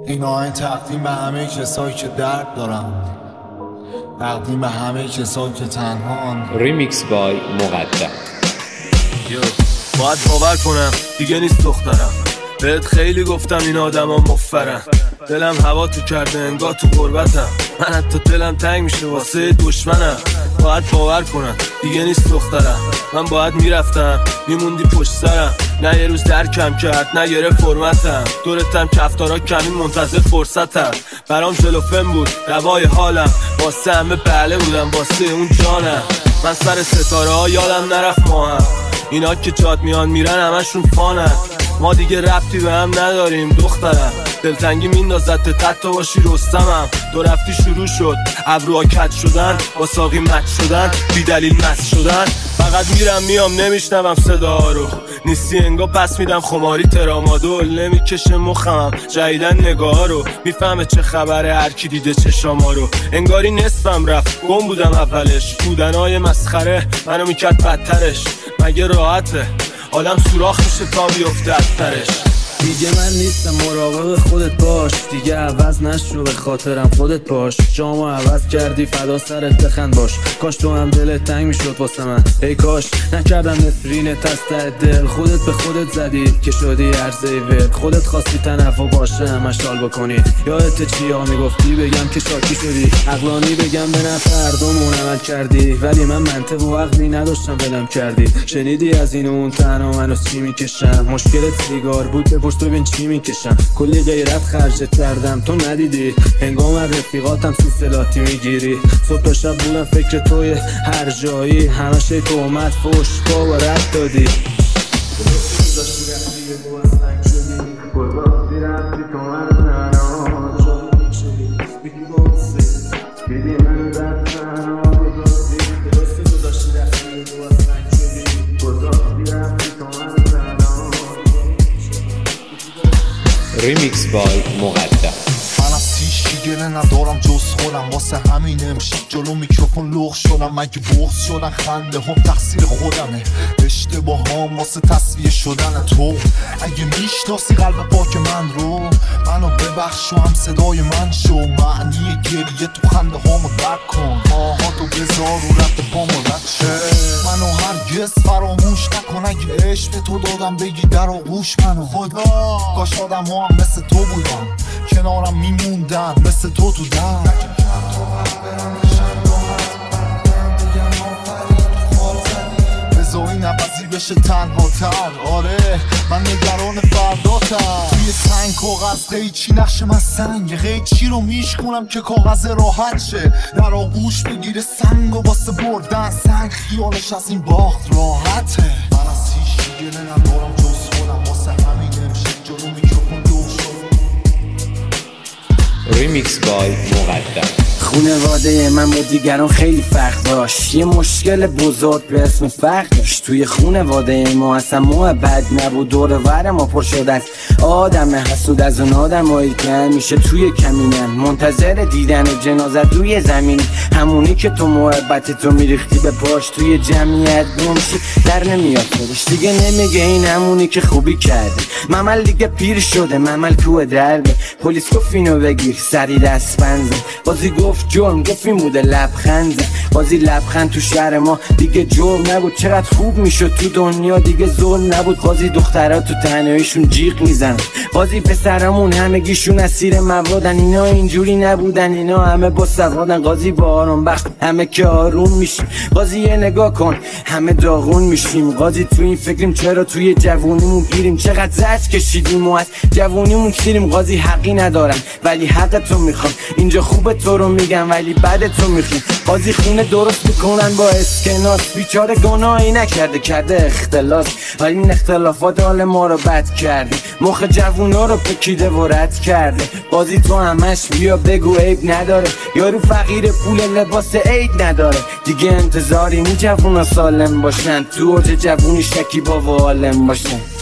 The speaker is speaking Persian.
این آهنگ تقدیم به همه کسایی که درد دارن، تقدیم به همه کسایی که تنهان. ریمیکس بای مقدم. باید باور کنم دیگه نیست دخترم، بهت خیلی گفتم این آدم ها مفرن. دلم هوا تو کرده انگار تو غربتم، من حتی دلم تنگ میشه واسه دشمنم. باید باور کنم دیگه نیست دخترم، من باید میرفتم میموندی پشت سرم. نه یه روز درکم کرد نه گرفت فرمتم، دورتم کفتارا کمین منتظر فرصتم. برام جلوفن بود دوای حالم، واسه همه بله بودم واسه اون جانم. من سر ستاره ها یادم نرفت ما هم، اینا که جاد میان میرن همشون فانن. ما دیگه ربطی به هم نداریم دخترم، دلتنگی میندازد تحت باشی رستمم. دو رفتی شروع شد ابروها کج شدن، با ساقی مچ شدن، بی دلیل مست شدن. فقط میرم میام نمیشنوم صدا رو، نیستی انگار پس میدم خماری ترامادول. نمیکشه مخم جدیدن نگاه رو، میفهمه چه خبره هر کی دیده چشاما رو. انگاری نصفم رفت گم بودم اولش، بودنهای مسخره منو میکرد بدترش. مگه راحته آدم سوراخ میشه تا بیفته از ترش. دیگه من نیستم مراقب خودت باش، دیگه عوض نشو به خاطرم خودت باش. جامو عوض کردی فدا سرت بخند باش، کاش تو هم دلت تنگ میشد واسه من. ای کاش نکردم نفرینت از ته دل، خودت به خودت زدی که شدی عرضه ول. خودت خواستی تنفع باشه همش حال بکنی، یادت چیا میگفتی بگم که شاکی شدی. عقلانی بگم به نفع هردومون عمل کردی، ولی من منطق و عقلی نداشتم ولم کردی. شنیدی از این اون تنها منو چی میکشم، مشکلت سیگار بود بپرس ببین چی میکشم. کلی غیرت خرجت کردم تو ندیدی، هنگام رفیقاتم سوسلاتی میگیری. صبح شب بودم فکر توی هر جایی، همش تهمت فوش با رد دادی. ریمیکس بای مقدم. من از هیچی گله ندارم جز خودم، واسه همین امشب جلو میکروفون لغ شدم. مگه بغض شدن خنده هم تقصیر خودمه، اشتباه هم واسه تصفیه شدن تو. اگه میشناسی قلب پاک من رو، منو ببخش و هم صدای من شو. معنی گریه تو خنده هامو درک کن، آهاتو بذار و رد پامو رد شه. منو هرگز فراموش نکن، اگه عشق به تو دادم بگی در آغوش منو. خدا کاش آدم ها هم مثل تو بودن، کنارم میموندن مثل تو در. بذار این عوضی بشه تنها تر، آره من نگران فرداتم. توی سنگ کاغذ قیچی نقش من سنگ، قیچی رو میشکنم که کاغذ راحت شه. در آغوش بگیره سنگ و واسه بردن سنگ، خیالش از این باخت راحته. من از هیچی گله ندارم جز خودم، واسه همین امشب جلو میکروفون لغ شد. ریمیکس بای مقدم. خونواده من با دیگران خیلی فرق داشت، یه مشکل بزرگ به اسم فرق داشت. توی خونواده ما اصلا محبت نبود، دور ور ما پر شد از آدم حسود، از اون آدمایی که همیشه توی کمینن منتظر دیدن جنازت روی زمین. همونی که تو محبتتو میریختی به پاش، توی جمعیت گمشی در نمیاد خودش. دیگه نمیگه این همونی که خوبی کرده. ممل دیگه پیر شده، ممل تو دربه. پلیس گفت اینو بگیر سری دست بنزه، بازی گفت جرم گفت این بوده لبخنده. بازی لبخند تو شهر ما دیگه جرم نبود، چقدر خوب میشد تو دنیا دیگه ظلم نبود. بازی دخترها تو تنهاییشون جیغ میزنن، بازی پسرمون همگیشون اسیر موادن. اینا اینجوری نبودن، اینا همه با سوادن. قاضی با آرام بخت همه که آروم میشیم، قاضی یه نگاه کن همه داغون میشیم. قاضی تو این فکریم چرا توی جوونیمون گیریم، چقدر زجر کشیدیم و از جوونیمون سیریم. قاضی حقی ندارم ولی حق تو میخوام، اینجا خوبه تو رو میگم ولی بعد تو میخوام. قاضی خونه درست میکنن با اسکناس، بیچاره گناهی نکرده کرده اختلاس. ولی این اختلافات حال ما رو بد کرده، مخ جوونا رو پکیده و رد کرده. قاضی تو همش بیا بگو عیب نداره، یارو فقیر پول لباس عید نداره. دیگه انتظاری نی جوونا سالم باشن، تو اوج جوونی شکیبا و عالم باشن.